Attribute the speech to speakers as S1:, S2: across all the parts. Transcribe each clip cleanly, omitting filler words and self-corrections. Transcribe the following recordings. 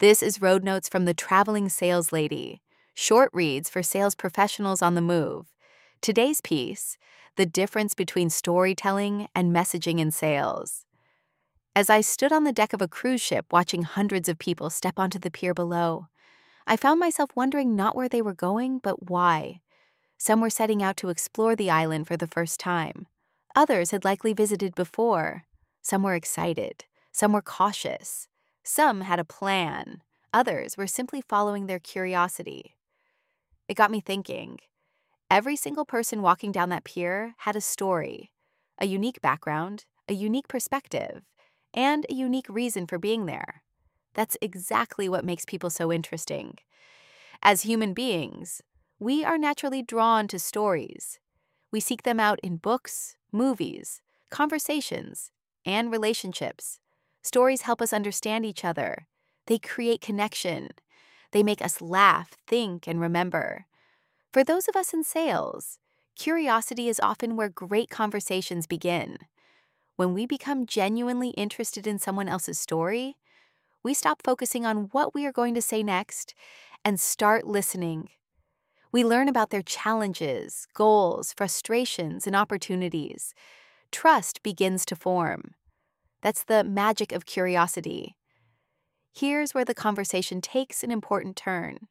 S1: This is Road Notes from the Traveling Sales Lady, short reads for sales professionals on the move. Today's piece, The Difference Between Storytelling and Messaging in Sales. As I stood on the deck of a cruise ship watching hundreds of people step onto the pier below, I found myself wondering not where they were going, but why. Some were setting out to explore the island for the first time. Others had likely visited before. Some were excited. Some were cautious. Some had a plan. Others were simply following their curiosity. It got me thinking. Every single person walking down that pier had a story, a unique background, a unique perspective, and a unique reason for being there. That's exactly what makes people so interesting. As human beings, we are naturally drawn to stories. We seek them out in books, movies, conversations, and relationships. Stories help us understand each other. They create connection. They make us laugh, think, and remember. For those of us in sales, curiosity is often where great conversations begin. When we become genuinely interested in someone else's story, we stop focusing on what we are going to say next and start listening. We learn about their challenges, goals, frustrations, and opportunities. Trust begins to form. That's the magic of curiosity. Here's where the conversation takes an important turn.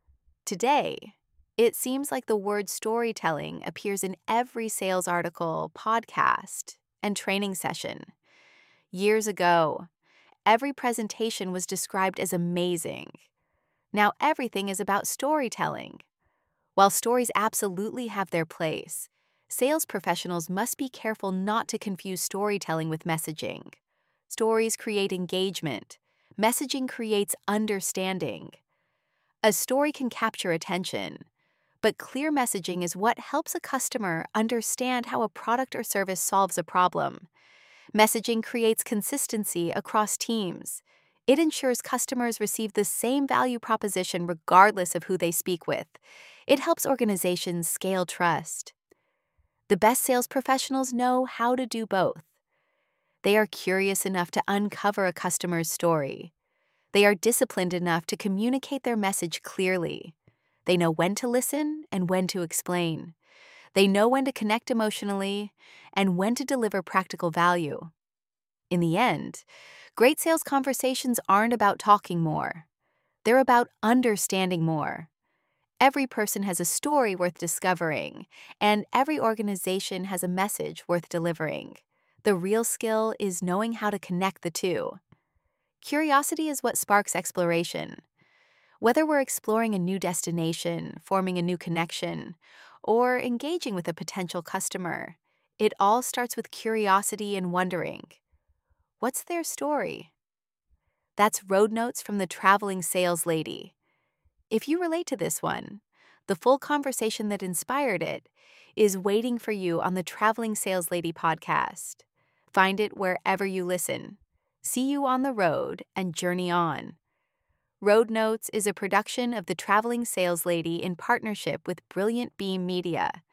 S1: Today, it seems like the word storytelling appears in every sales article, podcast, and training session. Years ago, every presentation was described as amazing. Now everything is about storytelling. While stories absolutely have their place, sales professionals must be careful not to confuse storytelling with messaging. Stories create engagement. Messaging creates understanding. A story can capture attention, but clear messaging is what helps a customer understand how a product or service solves a problem. Messaging creates consistency across teams. It ensures customers receive the same value proposition regardless of who they speak with. It helps organizations scale trust. The best sales professionals know how to do both. They are curious enough to uncover a customer's story. They are disciplined enough to communicate their message clearly. They know when to listen and when to explain. They know when to connect emotionally and when to deliver practical value. In the end, great sales conversations aren't about talking more. They're about understanding more. Every person has a story worth discovering, and every organization has a message worth delivering. The real skill is knowing how to connect the two. Curiosity is what sparks exploration. Whether we're exploring a new destination, forming a new connection, or engaging with a potential customer, it all starts with curiosity and wondering, what's their story? That's Road Notes from the Traveling Sales Lady. If you relate to this one, the full conversation that inspired it is waiting for you on the Traveling Sales Lady podcast. Find it wherever you listen. See you on the road and journey on. Road Notes is a production of the Traveling Sales Lady in partnership with Brilliant Beam Media.